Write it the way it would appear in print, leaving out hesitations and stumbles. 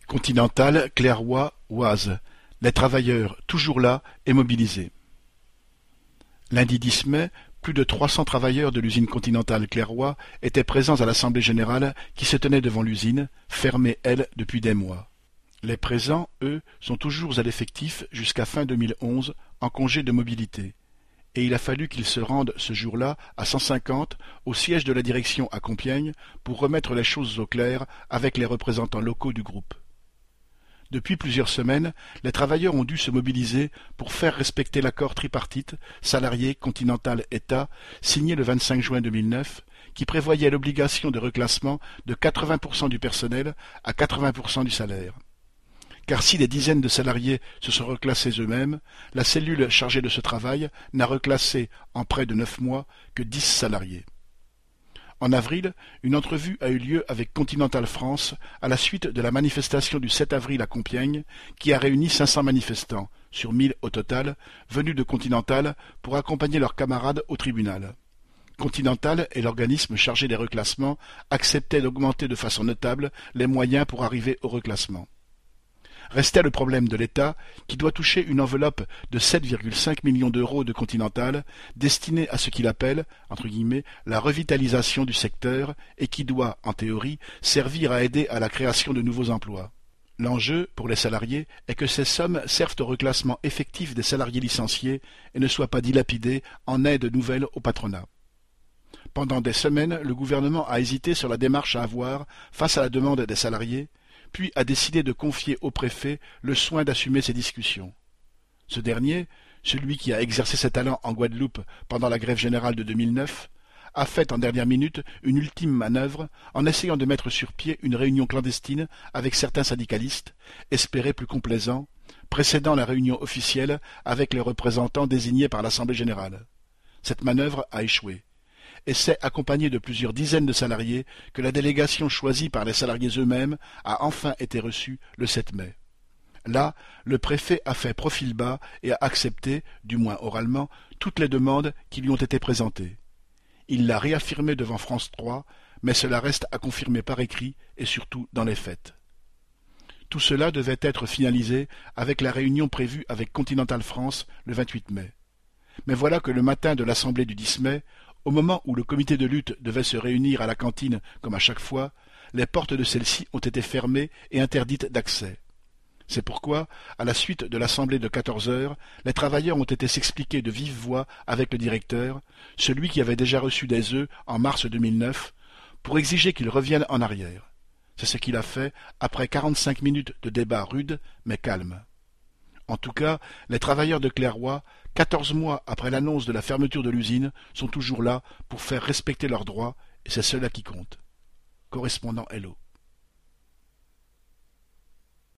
Continental, Clairoix, Oise. Les travailleurs, toujours là et mobilisés. Lundi 10 mai, plus de 300 travailleurs de l'usine Continentale Clairoix étaient présents à l'Assemblée générale qui se tenait devant l'usine, fermée, elle, depuis des mois. Les présents, eux, sont toujours à l'effectif jusqu'à fin 2011, en congé de mobilité. Et il a fallu qu'ils se rendent ce jour-là à 150 au siège de la direction à Compiègne pour remettre les choses au clair avec les représentants locaux du groupe. Depuis plusieurs semaines, les travailleurs ont dû se mobiliser pour faire respecter l'accord tripartite salariés Continental État signé le 25 juin 2009 qui prévoyait l'obligation de reclassement de 80% du personnel à 80% du salaire. Car si des dizaines de salariés se sont reclassés eux-mêmes, la cellule chargée de ce travail n'a reclassé en près de 9 mois que 10 salariés. En avril, une entrevue a eu lieu avec Continental France à la suite de la manifestation du 7 avril à Compiègne qui a réuni 500 manifestants, sur 1000 au total, venus de Continental pour accompagner leurs camarades au tribunal. Continental et l'organisme chargé des reclassements acceptaient d'augmenter de façon notable les moyens pour arriver au reclassement. Restait le problème de l'État, qui doit toucher une enveloppe de 7,5 millions d'euros de Continental, destinée à ce qu'il appelle, entre guillemets, la revitalisation du secteur, et qui doit, en théorie, servir à aider à la création de nouveaux emplois. L'enjeu, pour les salariés, est que ces sommes servent au reclassement effectif des salariés licenciés et ne soient pas dilapidées en aides nouvelles au patronat. Pendant des semaines, le gouvernement a hésité sur la démarche à avoir face à la demande des salariés, puis a décidé de confier au préfet le soin d'assumer ces discussions. Ce dernier, celui qui a exercé ses talents en Guadeloupe pendant la grève générale de 2009, a fait en dernière minute une ultime manœuvre en essayant de mettre sur pied une réunion clandestine avec certains syndicalistes, espérés plus complaisants, précédant la réunion officielle avec les représentants désignés par l'Assemblée générale. Cette manœuvre a échoué. Et c'est accompagné de plusieurs dizaines de salariés que la délégation choisie par les salariés eux-mêmes a enfin été reçue le 7 mai. Là, le préfet a fait profil bas et a accepté, du moins oralement, toutes les demandes qui lui ont été présentées. Il l'a réaffirmé devant France 3, mais cela reste à confirmer par écrit et surtout dans les faits. Tout cela devait être finalisé avec la réunion prévue avec Continental France le 28 mai. Mais voilà que le matin de l'Assemblée du 10 mai, au moment où le comité de lutte devait se réunir à la cantine comme à chaque fois, les portes de celle-ci ont été fermées et interdites d'accès. C'est pourquoi, à la suite de l'assemblée de 14 heures, les travailleurs ont été s'expliquer de vive voix avec le directeur, celui qui avait déjà reçu des œufs en mars 2009, pour exiger qu'il revienne en arrière. C'est ce qu'il a fait après 45 minutes de débat rude mais calme. En tout cas, les travailleurs de Clairoix, 14 mois après l'annonce de la fermeture de l'usine, sont toujours là pour faire respecter leurs droits, et c'est cela qui compte. Correspondant Hello.